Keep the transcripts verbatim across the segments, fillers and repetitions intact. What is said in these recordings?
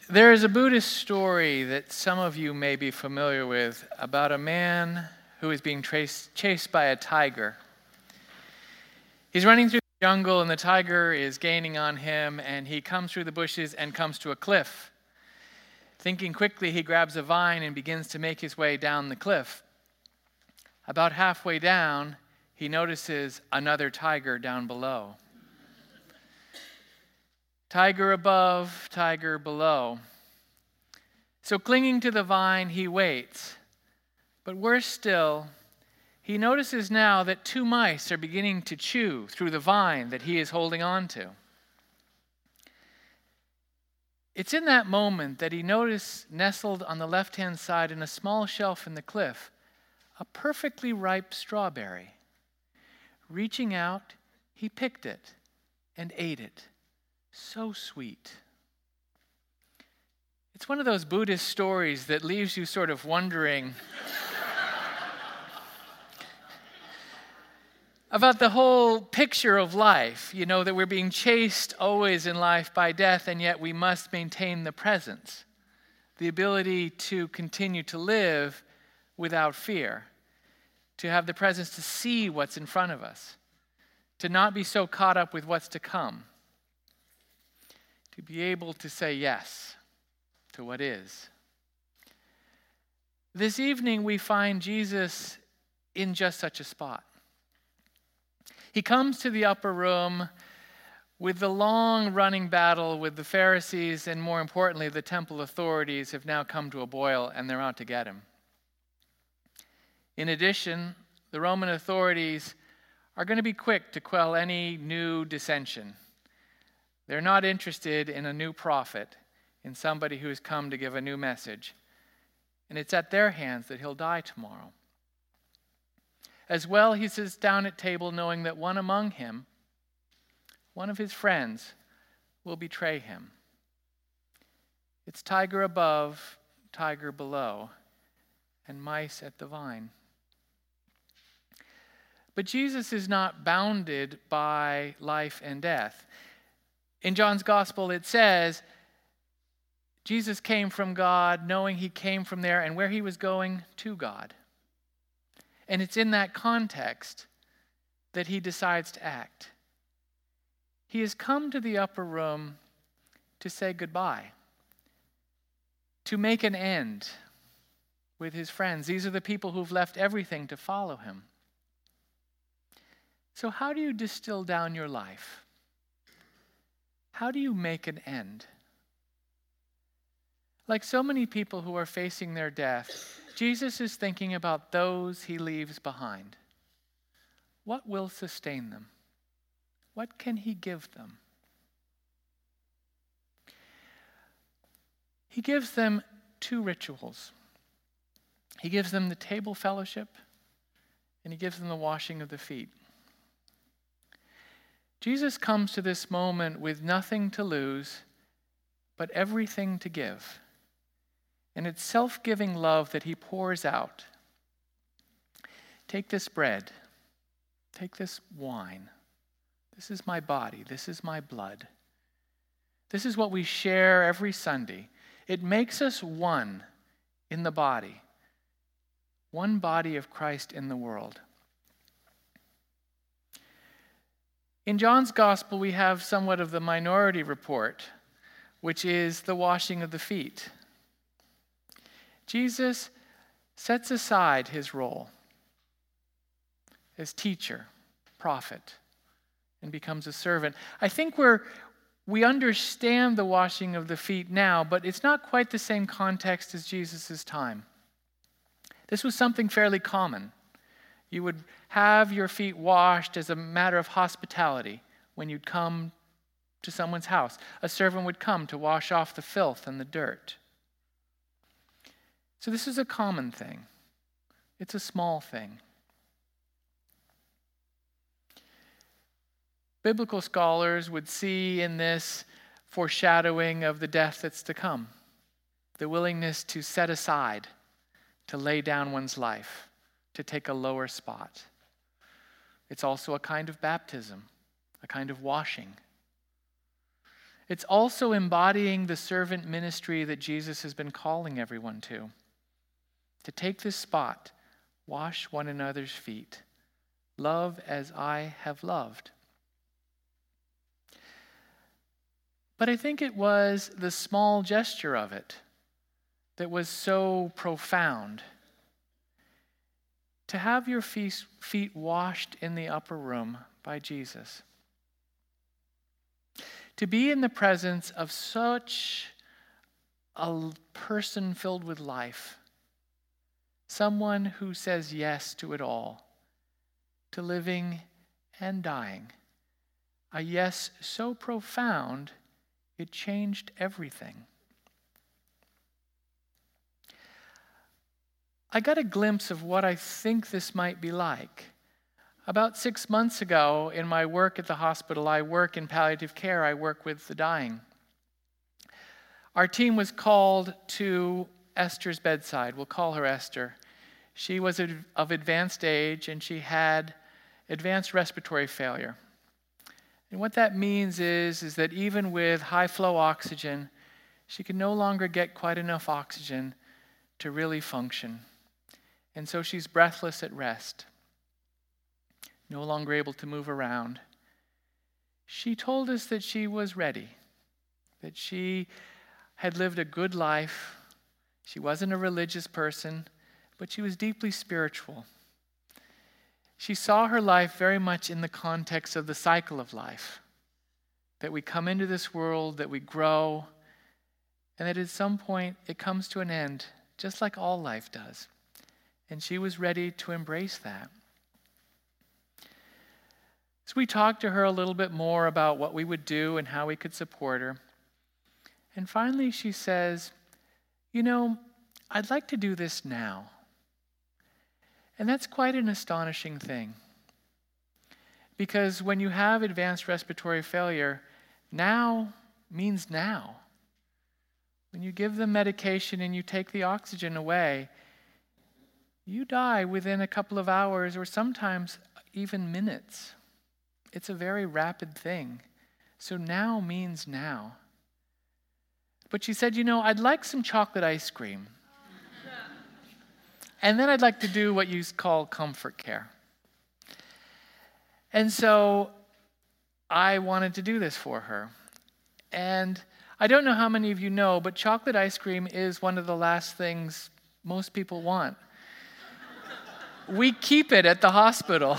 There is a Buddhist story that some of you may be familiar with about a man who is being traced, chased by a tiger. He's running through the jungle and the tiger is gaining on him, and he comes through the bushes and comes to a cliff. Thinking quickly, he grabs a vine and begins to make his way down the cliff. About halfway down, he notices another tiger down below. Tiger above, tiger below. So clinging to the vine, he waits. But worse still, he notices now that two mice are beginning to chew through the vine that he is holding on to. It's in that moment that he noticed, nestled on the left-hand side in a small shelf in the cliff, a perfectly ripe strawberry. Reaching out, he picked it and ate it. So sweet. It's one of those Buddhist stories that leaves you sort of wondering about the whole picture of life, you know, that we're being chased always in life by death, and yet we must maintain the presence, the ability to continue to live without fear, to have the presence to see what's in front of us, to not be so caught up with what's to come, to be able to say yes to what is. This evening we find Jesus in just such a spot. He comes to the upper room with the long running battle with the Pharisees, and more importantly, the temple authorities have now come to a boil and they're out to get him. In addition, the Roman authorities are going to be quick to quell any new dissension. They're not interested in a new prophet, in somebody who has come to give a new message. And it's at their hands that he'll die tomorrow. As well, he sits down at table knowing that one among him, one of his friends, will betray him. It's tiger above, tiger below, and mice at the vine. But Jesus is not bounded by life and death. In John's Gospel, it says, Jesus came from God, knowing he came from there, and where he was going, to God. And it's in that context that he decides to act. He has come to the upper room to say goodbye, to make an end with his friends. These are the people who've left everything to follow him. So how do you distill down your life? How do you make an end? Like so many people who are facing their death, Jesus is thinking about those he leaves behind. What will sustain them? What can he give them? He gives them two rituals. He gives them the table fellowship, and he gives them the washing of the feet. Jesus comes to this moment with nothing to lose, but everything to give. And it's self-giving love that he pours out. Take this bread. Take this wine. This is my body. This is my blood. This is what we share every Sunday. It makes us one in the body. One body of Christ in the world. In John's Gospel, we have somewhat of the minority report, which is the washing of the feet. Jesus sets aside his role as teacher, prophet, and becomes a servant. I think we're, we understand the washing of the feet now, but it's not quite the same context as Jesus' time. This was something fairly common. You would have your feet washed as a matter of hospitality when you'd come to someone's house. A servant would come to wash off the filth and the dirt. So this is a common thing. It's a small thing. Biblical scholars would see in this foreshadowing of the death that's to come, the willingness to set aside, to lay down one's life, to take a lower spot. It's also a kind of baptism, a kind of washing. It's also embodying the servant ministry that Jesus has been calling everyone to. To take this spot, wash one another's feet, love as I have loved. But I think it was the small gesture of it that was so profound. To have your feet washed in the upper room by Jesus. To be in the presence of such a person filled with life. Someone who says yes to it all. To living and dying. A yes so profound, it changed everything. I got a glimpse of what I think this might be like. About six months ago, in my work at the hospital, I work in palliative care, I work with the dying. Our team was called to Esther's bedside. We'll call her Esther. She was of advanced age, and she had advanced respiratory failure. And what that means is, is that even with high-flow oxygen, she can no longer get quite enough oxygen to really function. And so she's breathless at rest, no longer able to move around. She told us that she was ready, that she had lived a good life. She wasn't a religious person, but she was deeply spiritual. She saw her life very much in the context of the cycle of life, that we come into this world, that we grow, and that at some point it comes to an end, just like all life does. And she was ready to embrace that. So we talked to her a little bit more about what we would do and how we could support her. And finally she says, you know, I'd like to do this now. And that's quite an astonishing thing. Because when you have advanced respiratory failure, now means now. When you give them medication and you take the oxygen away, you die within a couple of hours or sometimes even minutes. It's a very rapid thing. So now means now. But she said, you know, I'd like some chocolate ice cream. And then I'd like to do what you call comfort care. And so I wanted to do this for her. And I don't know how many of you know, but chocolate ice cream is one of the last things most people want. We keep it at the hospital.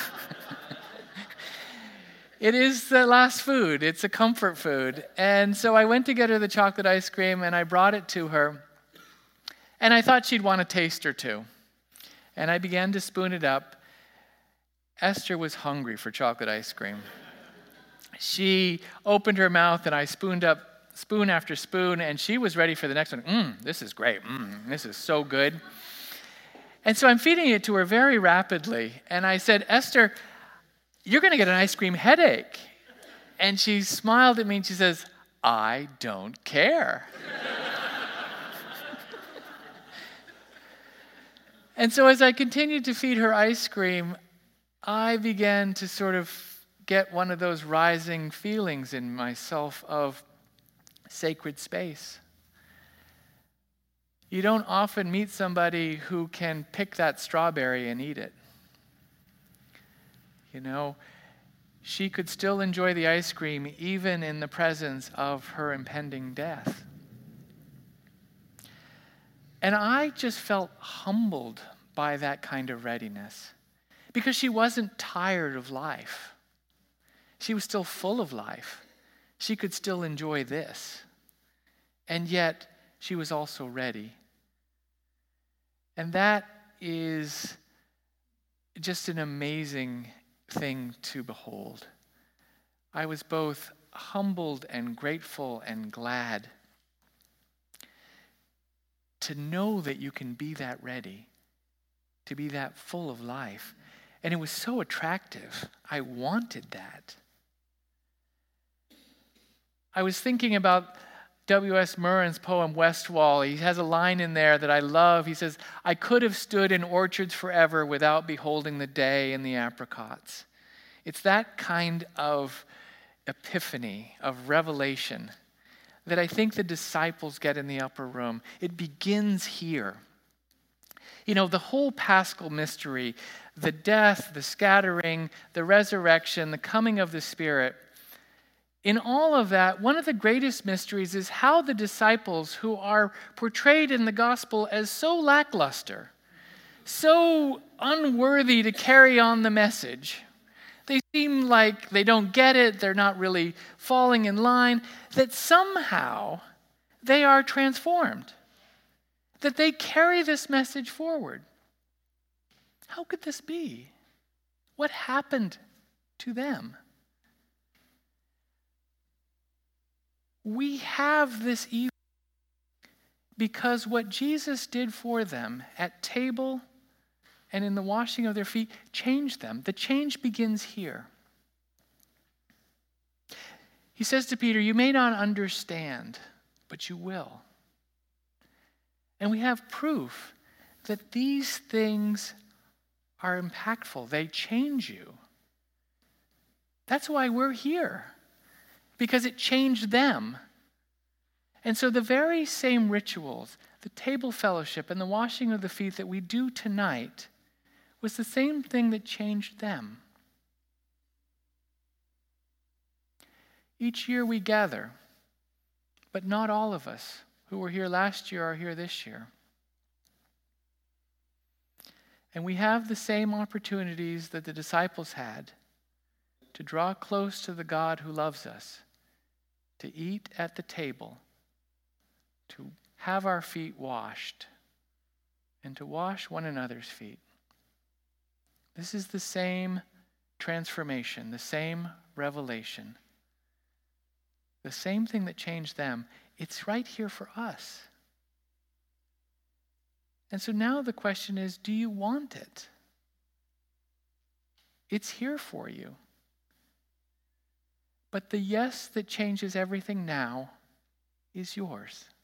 It is the last food. It's a comfort food. And so I went to get her the chocolate ice cream, and I brought it to her. And I thought she'd want a taste or two. And I began to spoon it up. Esther was hungry for chocolate ice cream. She opened her mouth, and I spooned up spoon after spoon, and she was ready for the next one. Mmm, this is great. Mmm, this is so good. And so I'm feeding it to her very rapidly. And I said, Esther, you're going to get an ice cream headache. And she smiled at me and she says, I don't care. And so as I continued to feed her ice cream, I began to sort of get one of those rising feelings in myself of sacred space. You don't often meet somebody who can pick that strawberry and eat it. You know, she could still enjoy the ice cream even in the presence of her impending death. And I just felt humbled by that kind of readiness because she wasn't tired of life. She was still full of life. She could still enjoy this. And yet, she was also ready. And that is just an amazing thing to behold. I was both humbled and grateful and glad to know that you can be that ready, to be that full of life. And it was so attractive. I wanted that. I was thinking about W S Murren's poem, Westwall. He has a line in there that I love. He says, I could have stood in orchards forever without beholding the day and the apricots. It's that kind of epiphany, of revelation that I think the disciples get in the upper room. It begins here. You know, the whole Paschal mystery, the death, the scattering, the resurrection, the coming of the Spirit, in all of that, one of the greatest mysteries is how the disciples, who are portrayed in the gospel as so lackluster, so unworthy to carry on the message, they seem like they don't get it, they're not really falling in line, that somehow they are transformed, that they carry this message forward. How could this be? What happened to them? We have this evil because what Jesus did for them at table and in the washing of their feet changed them. The change begins here. He says to Peter, you may not understand, but you will. And we have proof that these things are impactful. They change you. That's why we're here, because it changed them. And so the very same rituals, the table fellowship and the washing of the feet that we do tonight, was the same thing that changed them. Each year we gather, but not all of us who were here last year are here this year. And we have the same opportunities that the disciples had to draw close to the God who loves us, to eat at the table, to have our feet washed, and to wash one another's feet. This is the same transformation, the same revelation, the same thing that changed them. It's right here for us. And so now the question is, do you want it? It's here for you. But the yes that changes everything now is yours.